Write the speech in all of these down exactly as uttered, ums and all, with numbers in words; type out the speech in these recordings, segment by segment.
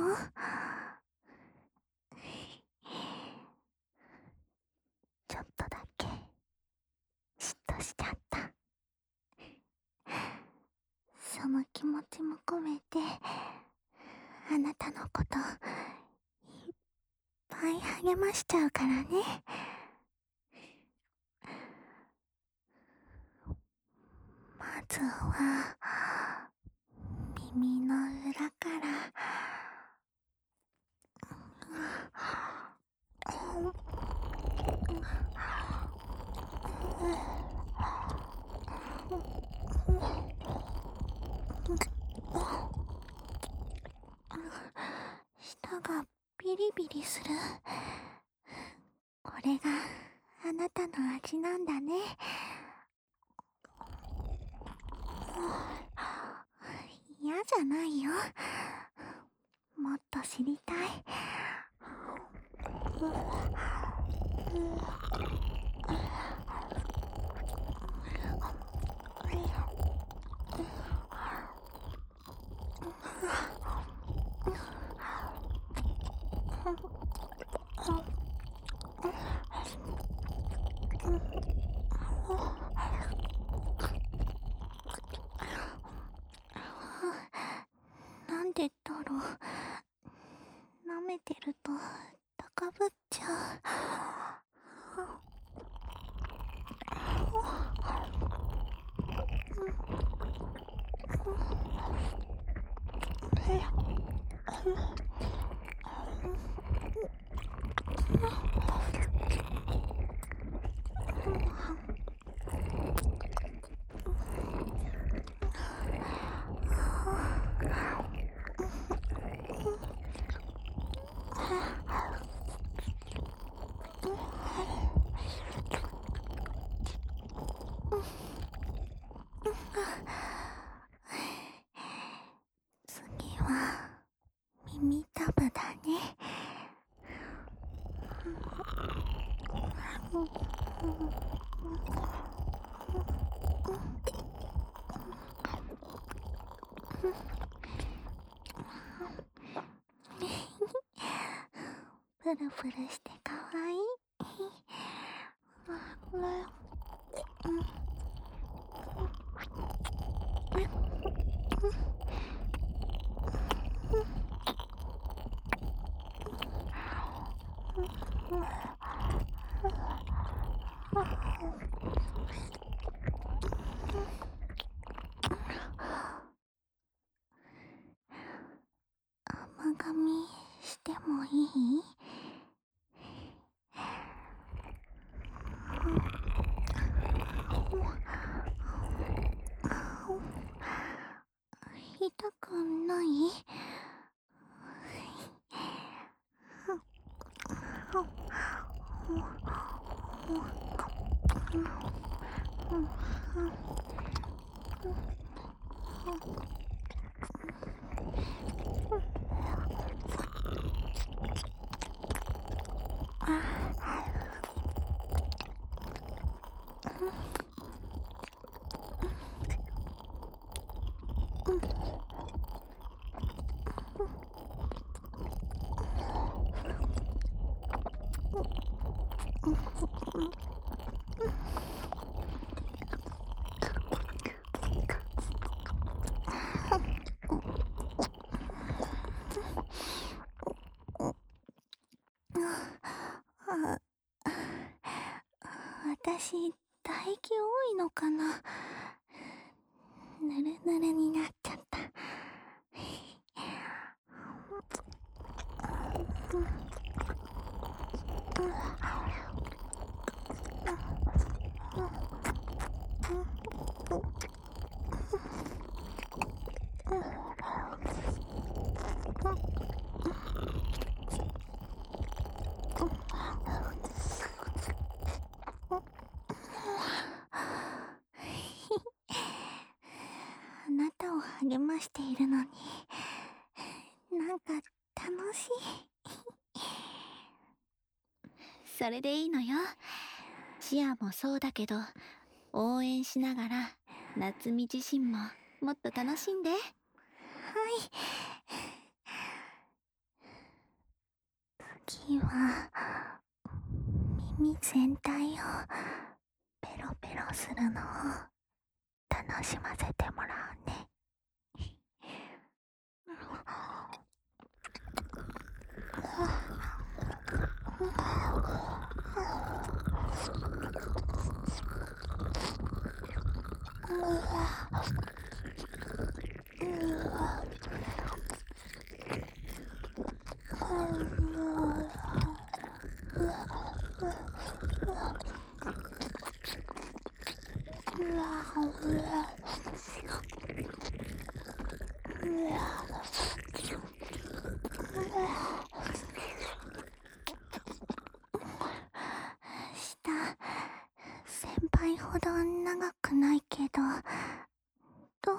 ちょっとだけ嫉妬しちゃった。その気持ちも込めて、あなたのこといっぱい励ましちゃうからね。まずは耳の裏から舌がビリビリする。これがあなたの味なんだね。嫌じゃないよ。もっと知りたい。なんでだろう。舐めてると高ぶっちゃう。次は耳たぶだね。プルプルしてかわいい。甘噛みしてもいい？痛くない？私、唾液多いのかな。ぬるぬるになっちゃった。あなたを励ましているのに、なんか楽しい。 それでいいのよ。シアもそうだけど、応援しながら夏美自身ももっと楽しんで。 はい。 次は耳全体をペロペロするのを楽しませてもらうね。舌、先輩ほど長くないけど、どう？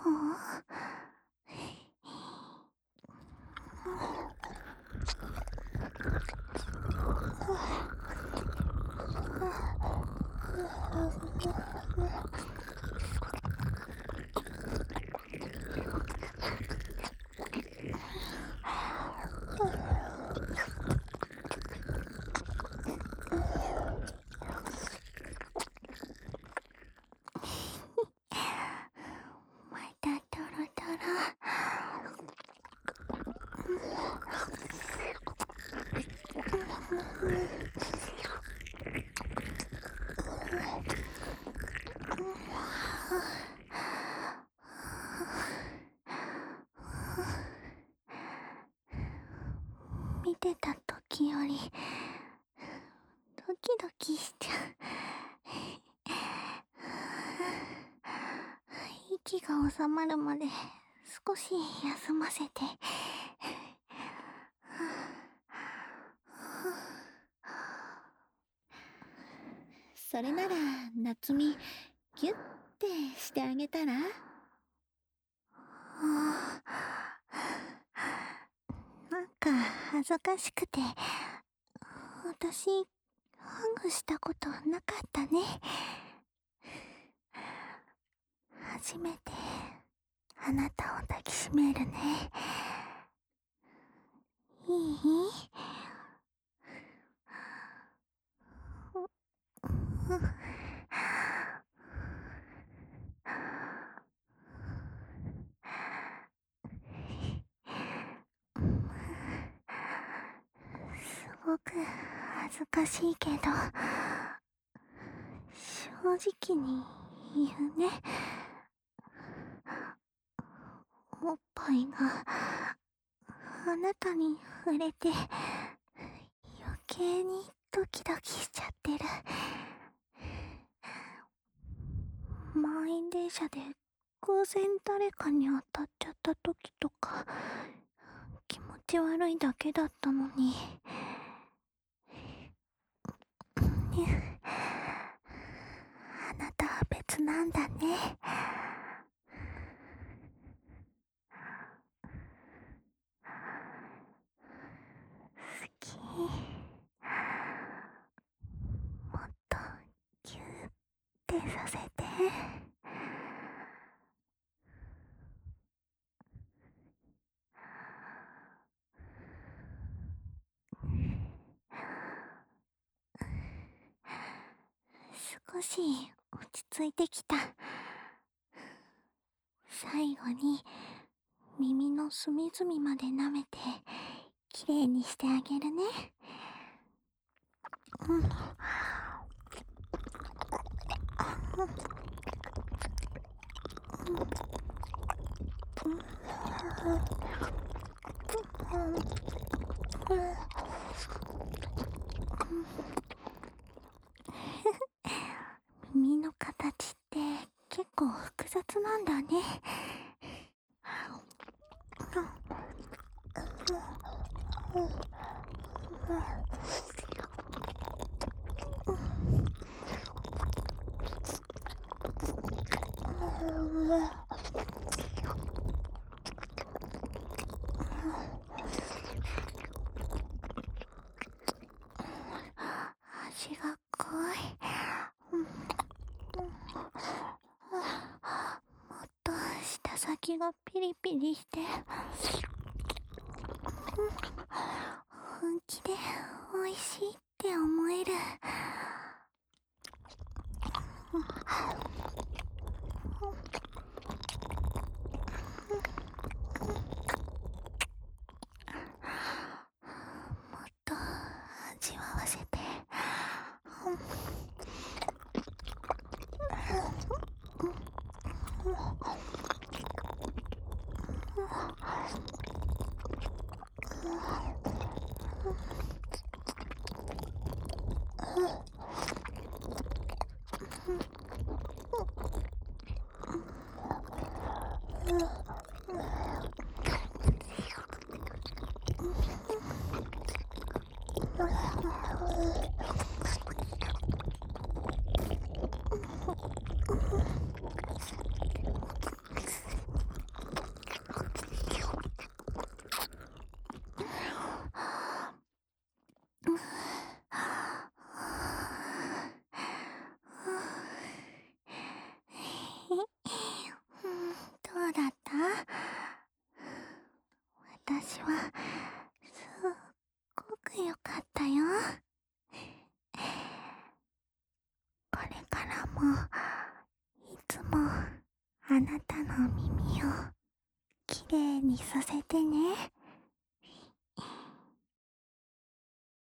またトロトロ。見てた時よりドキドキしちゃう。息が収まるまで少し休ませて。 それなら夏美ギュッてしてあげたら？ なんか恥ずかしくて、私ハグしたことなかったね。初めてあなたを抱きしめるね。いい？すごく恥ずかしいけど、正直に言うね。おっぱいがあなたに触れて余計にドキドキしちゃってる。満員電車で偶然誰かに当たっちゃった時とか気持ち悪いだけだったのに。あなたは別なんだね。好き。もっとギュッてさせて。少し落ち着いてきた。最後に耳の隅々まで舐めてきれいにしてあげるね。うん。耳の形って結構複雑なんだね。足が怖い。もっと舌先がピリピリして、本気で美味しいって思える。もっと味わわせて。どうだった？私はすっごく良かったよ。これからもいつもあなたの耳をきれいにさせてね。